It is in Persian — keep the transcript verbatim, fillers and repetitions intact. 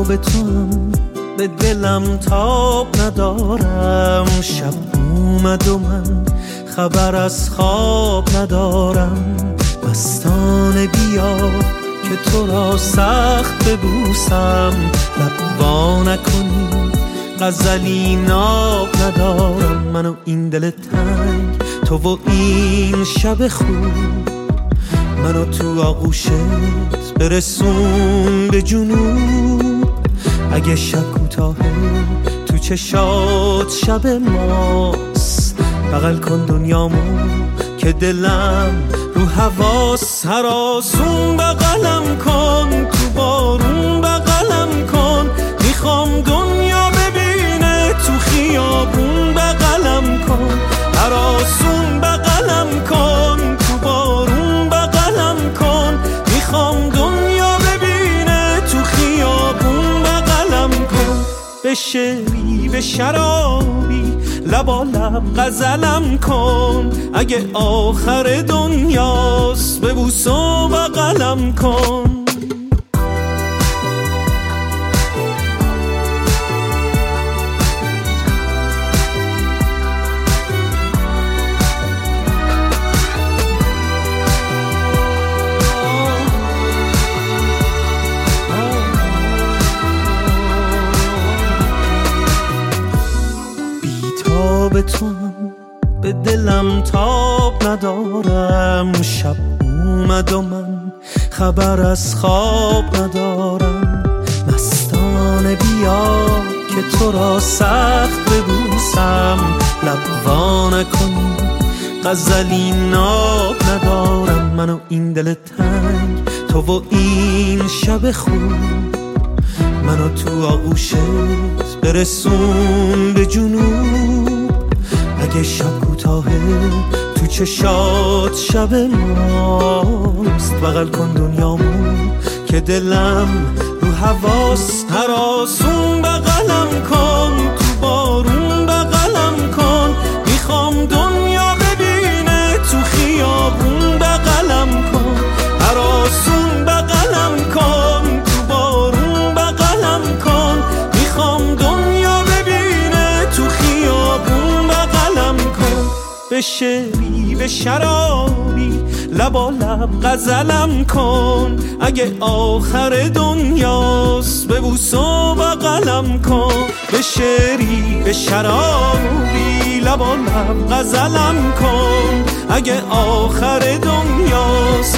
بیتاب توام، به دلم تاب ندارم. شب اومد و من خبر از خواب ندارم. مستانه بیا که تو را سخت ببوسم، لب وا نکنی غزلی ناب ندارم. من و این دل تنگ، تو و این شب خوب، منو تو آغوشت برسون به جنوب. اگه شب کوتاهه تو چشات شب ماست، بغل کن دنیامو که دلم رو حواس. هر آسون بغلم کن، تو بارون بغلم کن. میخوام دنیا ببینه تو خیابون بغلم کن. هر آسون بغلم کن، تو بارون بغلم کن. میخوام دنیا ببینه تو خیابون بغلم کن. به شعری به شرابی لبا لب غزلم کن. اگه آخر دنیاست ببوس و بغلم کن. به توام، به دلم تاب ندارم. شب اومد و من خبر از خواب ندارم. مستانه بیا که تو را سخت ببوسم، لب وا نکنی غزلی ناب ندارم. من و این دل تنگ، تو و این شب خوب، منو تو آغوشت برسون به جنوب. اگه شب کوتاهه تو چشات شب ماست، بغل کن دنیامو که دلم رو حواس. هر آسون بغلم کن، تو بارون بغلم کن. میخوام دنیا ببینه تو خیابون بغلم کن. هر آسون بغلم کن، تو بارون بغلم کن. میخوام دنیا ببینه تو خیابون بغلم کن. به شعری به شرابی لبا لب غزلم کن. اگه آخر دنیاست ببوس و بغلم کن. به شعری به شرابی لبا لب غزلم کن. اگه آخر دنیاست